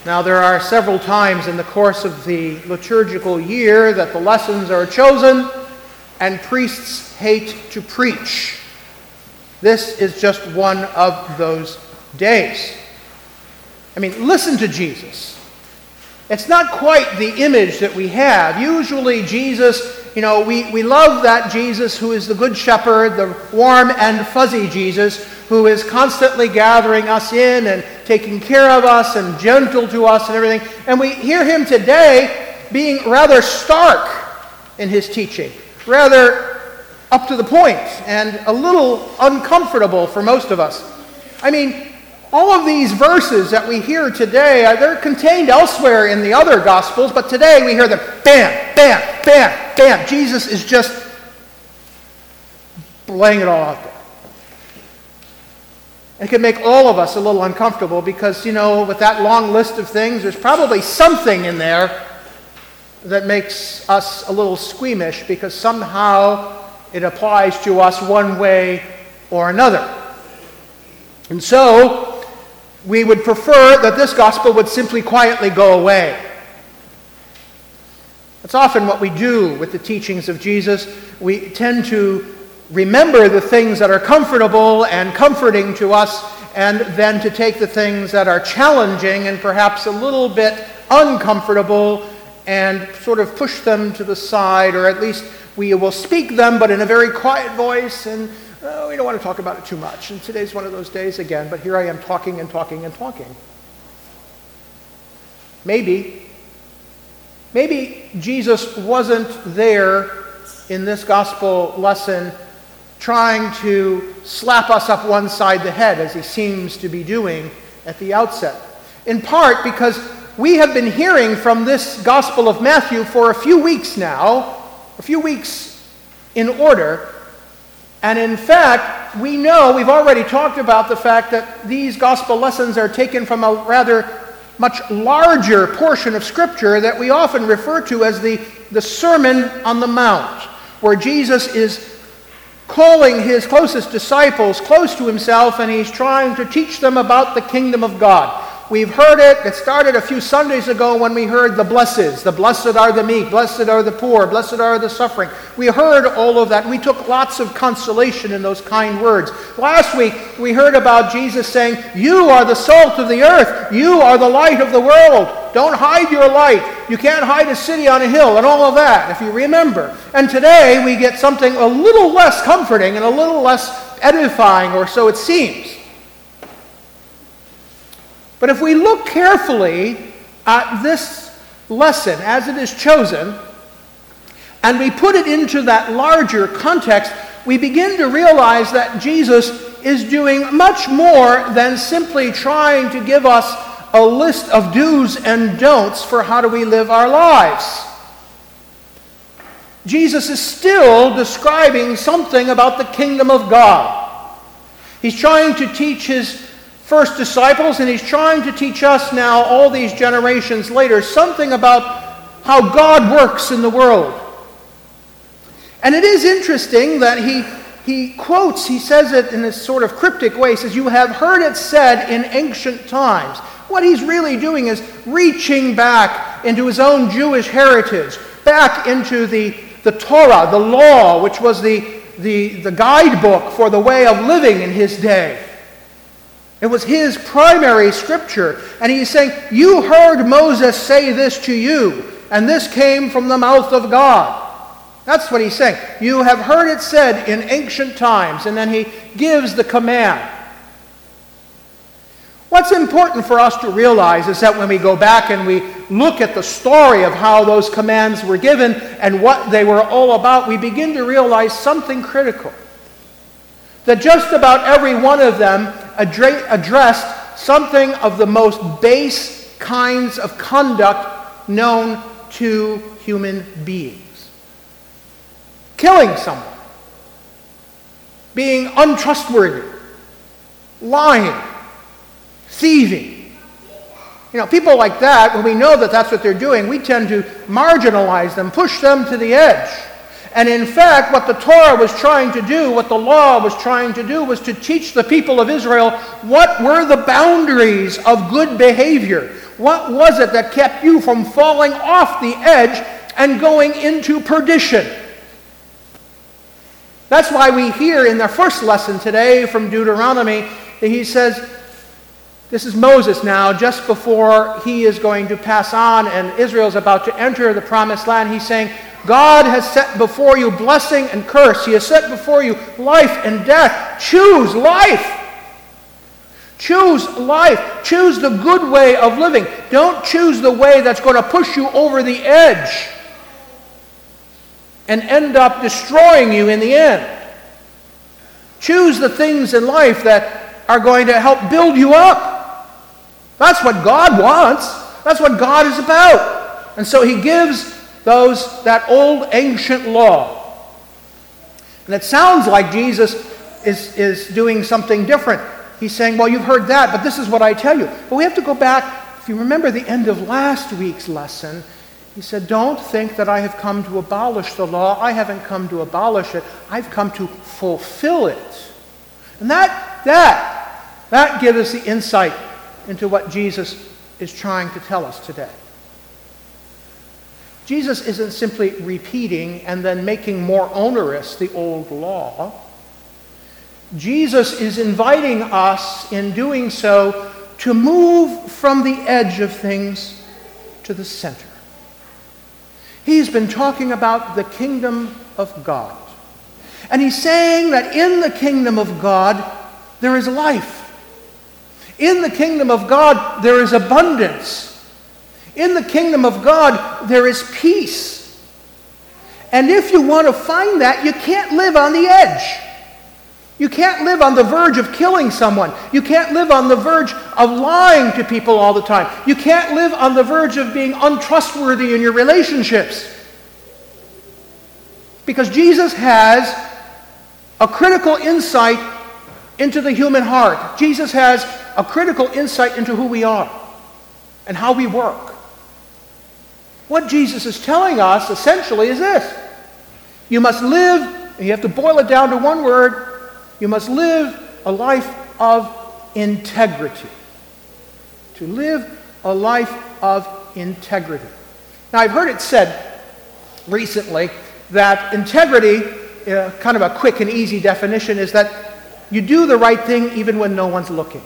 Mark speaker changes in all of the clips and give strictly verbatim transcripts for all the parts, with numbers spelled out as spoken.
Speaker 1: Now, there are several times in the course of the liturgical year that the lessons are chosen and priests hate to preach. This is just one of those days. I mean, listen to Jesus. It's not quite the image that we have. Usually Jesus, you know, we, we love that Jesus who is the good shepherd, the warm and fuzzy Jesus, who is constantly gathering us in and taking care of us and gentle to us and everything. And we hear him today being rather stark in his teaching, rather up to the point and a little uncomfortable for most of us. I mean, all of these verses that we hear today, they're contained elsewhere in the other Gospels, but today we hear them bam, bam, bam, bam. Jesus is just laying it all out there. It can make all of us a little uncomfortable because, you know, with that long list of things, there's probably something in there that makes us a little squeamish because somehow it applies to us one way or another. And so, we would prefer that this gospel would simply quietly go away. That's often what we do with the teachings of Jesus. We tend to remember the things that are comfortable and comforting to us, and then to take the things that are challenging and perhaps a little bit uncomfortable and sort of push them to the side, or at least we will speak them, but in a very quiet voice, and oh, we don't want to talk about it too much. And today's one of those days again, but here I am talking and talking and talking. Maybe, maybe Jesus wasn't there in this gospel lesson trying to slap us up one side the head, as he seems to be doing at the outset. In part because we have been hearing from this Gospel of Matthew for a few weeks now, a few weeks in order. And in fact, we know, we've already talked about the fact that these gospel lessons are taken from a rather much larger portion of Scripture that we often refer to as the, the Sermon on the Mount, where Jesus is calling his closest disciples close to himself, and he's trying to teach them about the kingdom of God. We've heard it. It started a few Sundays ago when we heard the blesses. The blessed are the meek, blessed are the poor, blessed are the suffering. We heard all of that. We took lots of consolation in those kind words. Last week, we heard about Jesus saying, you are the salt of the earth. You are the light of the world. Don't hide your light. You can't hide a city on a hill, and all of that, if you remember. And today, we get something a little less comforting and a little less edifying, or so it seems. But if we look carefully at this lesson as it is chosen, and we put it into that larger context, we begin to realize that Jesus is doing much more than simply trying to give us a list of do's and don'ts for how do we live our lives. Jesus is still describing something about the kingdom of God. He's trying to teach his first disciples, and he's trying to teach us now, all these generations later, something about how God works in the world. And it is interesting that he, he quotes, he says it in this sort of cryptic way, he says, you have heard it said in ancient times. What he's really doing is reaching back into his own Jewish heritage, back into the, the Torah, the law, which was the, the, the guidebook for the way of living in his day. It was his primary scripture. And he's saying, you heard Moses say this to you, and this came from the mouth of God. That's what he's saying. You have heard it said in ancient times. And then he gives the command. What's important for us to realize is that when we go back and we look at the story of how those commands were given and what they were all about, we begin to realize something critical. That just about every one of them addre- addressed something of the most base kinds of conduct known to human beings. Killing someone, being untrustworthy, lying, thieving. You know, people like that, when we know that that's what they're doing, we tend to marginalize them, push them to the edge. And in fact, what the Torah was trying to do, what the law was trying to do, was to teach the people of Israel what were the boundaries of good behavior. What was it that kept you from falling off the edge and going into perdition? That's why we hear in the first lesson today from Deuteronomy that he says, this is Moses now, just before he is going to pass on and Israel is about to enter the promised land. He's saying, God has set before you blessing and curse. He has set before you life and death. Choose life. Choose life. Choose the good way of living. Don't choose the way that's going to push you over the edge and end up destroying you in the end. Choose the things in life that are going to help build you up. That's what God wants. That's what God is about. And so he gives those that old ancient law. And it sounds like Jesus is, is doing something different. He's saying, well, you've heard that, but this is what I tell you. But we have to go back. If you remember the end of last week's lesson, he said, don't think that I have come to abolish the law. I haven't come to abolish it. I've come to fulfill it. And that, that, that gives us the insight into what Jesus is trying to tell us today. Jesus isn't simply repeating and then making more onerous the old law. Jesus is inviting us in doing so to move from the edge of things to the center. He's been talking about the kingdom of God. And he's saying that in the kingdom of God, there is life. In the kingdom of God, there is abundance. In the kingdom of God, there is peace. And if you want to find that, you can't live on the edge. You can't live on the verge of killing someone. You can't live on the verge of lying to people all the time. You can't live on the verge of being untrustworthy in your relationships. Because Jesus has a critical insight into the human heart. Jesus has a critical insight into who we are and how we work. What Jesus is telling us essentially is this. You must live, and you have to boil it down to one word, you must live a life of integrity. To live a life of integrity. Now, I've heard it said recently that integrity, uh, kind of a quick and easy definition, is that you do the right thing even when no one's looking.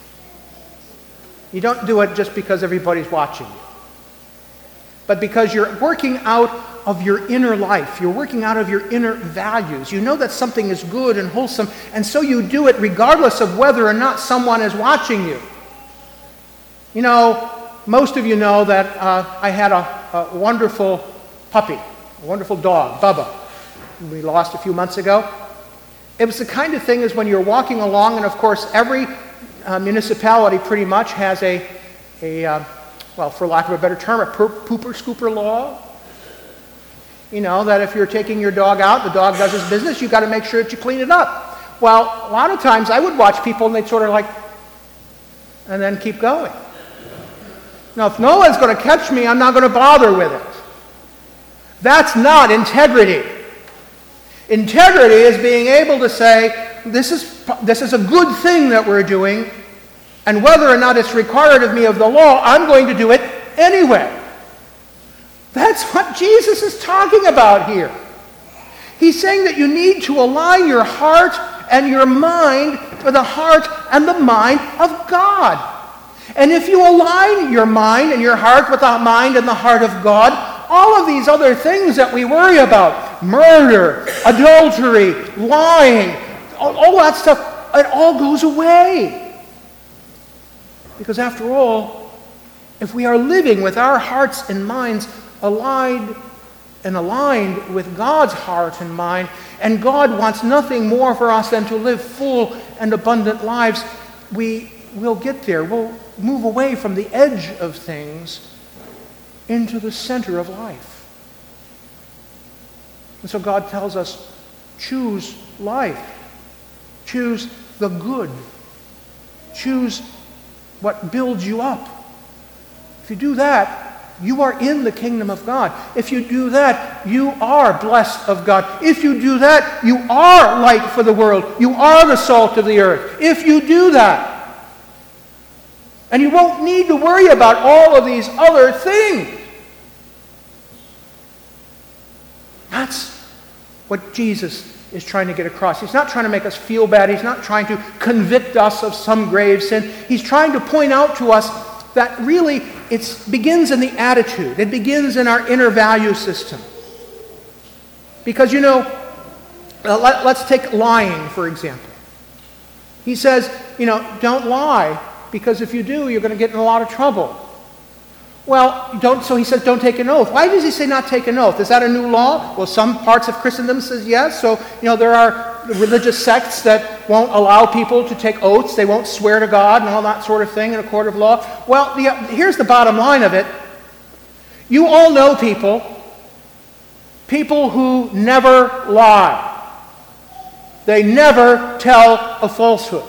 Speaker 1: You don't do it just because everybody's watching you, but because you're working out of your inner life. You're working out of your inner values. You know that something is good and wholesome, and so you do it regardless of whether or not someone is watching you. You know, most of you know that uh, I had a, a wonderful puppy, a wonderful dog, Bubba, we lost a few months ago. It was the kind of thing as when you're walking along, and of course every uh, municipality pretty much has a, a uh, well, for lack of a better term, a per- pooper scooper law. You know, that if you're taking your dog out, the dog does his business, you've got to make sure that you clean it up. Well, a lot of times I would watch people and they'd sort of like, and then keep going. Now, if no one's going to catch me, I'm not going to bother with it. That's not integrity. Integrity is being able to say, this is, this is a good thing that we're doing, and whether or not it's required of me of the law, I'm going to do it anyway. That's what Jesus is talking about here. He's saying that you need to align your heart and your mind with the heart and the mind of God. And if you align your mind and your heart with the mind and the heart of God, all of these other things that we worry about, murder, adultery, lying, all, all that stuff, it all goes away. Because after all, if we are living with our hearts and minds aligned and aligned with God's heart and mind, and God wants nothing more for us than to live full and abundant lives, we will get there. We'll move away from the edge of things into the center of life. And so God tells us, choose life. Choose the good. Choose what builds you up. If you do that, you are in the kingdom of God. If you do that, you are blessed of God. If you do that, you are light for the world. You are the salt of the earth. If you do that. And you won't need to worry about all of these other things. That's what Jesus is trying to get across. He's not trying to make us feel bad. He's not trying to convict us of some grave sin. He's trying to point out to us that really it begins in the attitude. It begins in our inner value system. Because, you know, uh, let, let's take lying, for example. He says, you know, don't lie, because if you do, you're going to get in a lot of trouble. Well, don't. So he says, don't take an oath. Why does he say not take an oath? Is that a new law? Well, some parts of Christendom says yes. So, you know, there are religious sects that won't allow people to take oaths. They won't swear to God and all that sort of thing in a court of law. Well, the, here's the bottom line of it. You all know people, people who never lie. They never tell a falsehood.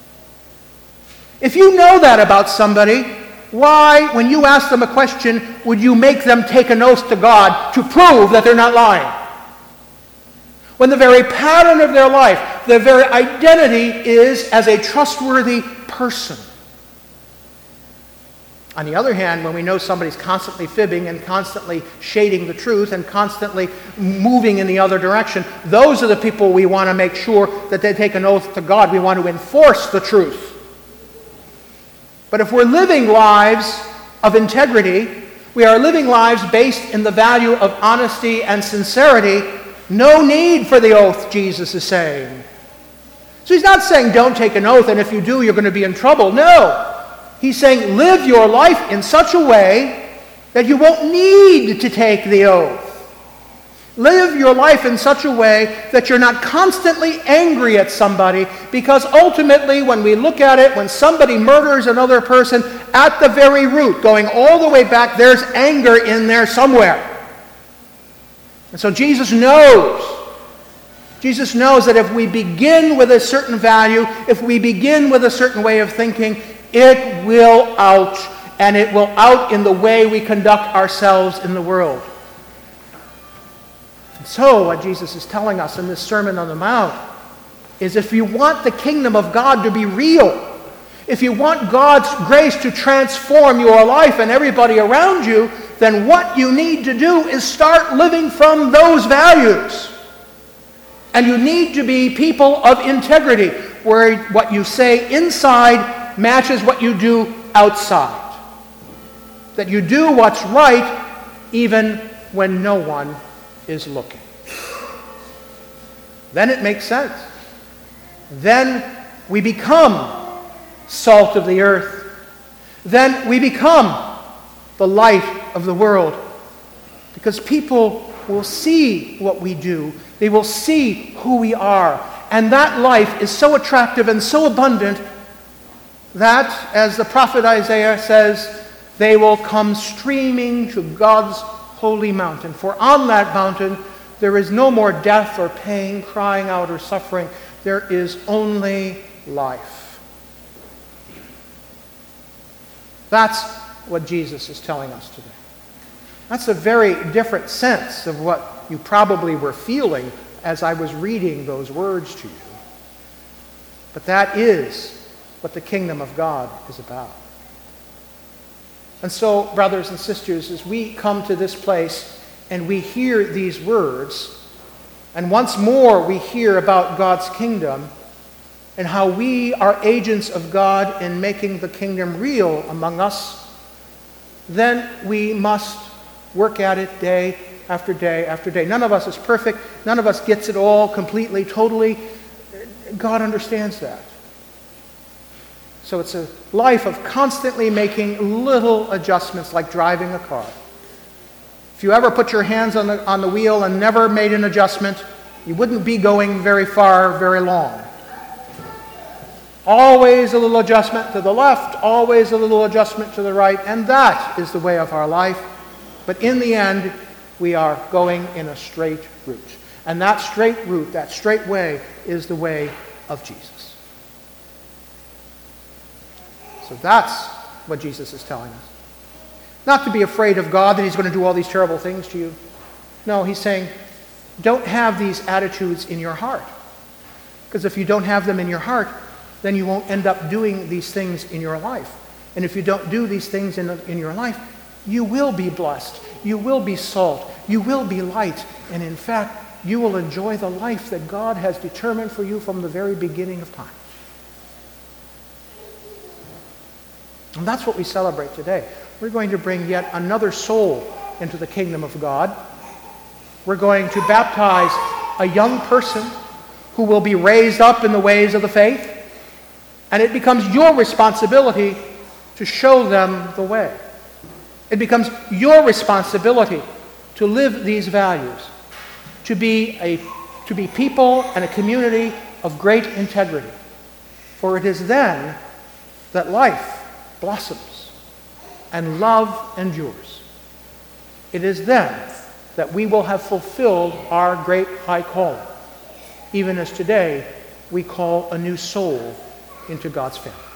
Speaker 1: If you know that about somebody, why, when you ask them a question, would you make them take an oath to God to prove that they're not lying? When the very pattern of their life, their very identity is as a trustworthy person. On the other hand, when we know somebody's constantly fibbing and constantly shading the truth and constantly moving in the other direction, those are the people we want to make sure that they take an oath to God. We want to enforce the truth. But if we're living lives of integrity, we are living lives based in the value of honesty and sincerity, no need for the oath, Jesus is saying. So he's not saying don't take an oath, and if you do, you're going to be in trouble. No. He's saying live your life in such a way that you won't need to take the oath. Live your life in such a way that you're not constantly angry at somebody, because ultimately when we look at it, when somebody murders another person, at the very root, going all the way back, there's anger in there somewhere. And so Jesus knows. Jesus knows that if we begin with a certain value, if we begin with a certain way of thinking, it will out, and it will out in the way we conduct ourselves in the world. So what Jesus is telling us in this Sermon on the Mount is if you want the kingdom of God to be real, if you want God's grace to transform your life and everybody around you, then what you need to do is start living from those values. And you need to be people of integrity, where what you say inside matches what you do outside. That you do what's right even when no one is looking. Then it makes sense. Then we become salt of the earth. Then we become the light of the world. Because people will see what we do. They will see who we are. And that life is so attractive and so abundant that, as the prophet Isaiah says, they will come streaming to God's holy mountain. For on that mountain there is no more death or pain, crying out or suffering. There is only life. That's what Jesus is telling us today. That's a very different sense of what you probably were feeling as I was reading those words to you. But that is what the kingdom of God is about. And so, brothers and sisters, as we come to this place and we hear these words, and once more we hear about God's kingdom and how we are agents of God in making the kingdom real among us, then we must work at it day after day after day. None of us is perfect. None of us gets it all completely, totally. God understands that. So it's a life of constantly making little adjustments, like driving a car. If you ever put your hands on the, on the wheel and never made an adjustment, you wouldn't be going very far, very long. Always a little adjustment to the left, always a little adjustment to the right, and that is the way of our life. But in the end, we are going in a straight route. And that straight route, that straight way, is the way of Jesus. So that's what Jesus is telling us. Not to be afraid of God, that he's going to do all these terrible things to you. No, he's saying, don't have these attitudes in your heart. Because if you don't have them in your heart, then you won't end up doing these things in your life. And if you don't do these things in, in your life, you will be blessed. You will be salt. You will be light. And in fact, you will enjoy the life that God has determined for you from the very beginning of time. And that's what we celebrate today. We're going to bring yet another soul into the kingdom of God. We're going to baptize a young person who will be raised up in the ways of the faith. And it becomes your responsibility to show them the way. It becomes your responsibility to live these values, to be a to be people and a community of great integrity. For it is then that life blossoms and love endures. It is then that we will have fulfilled our great high calling, even as today we call a new soul into God's family.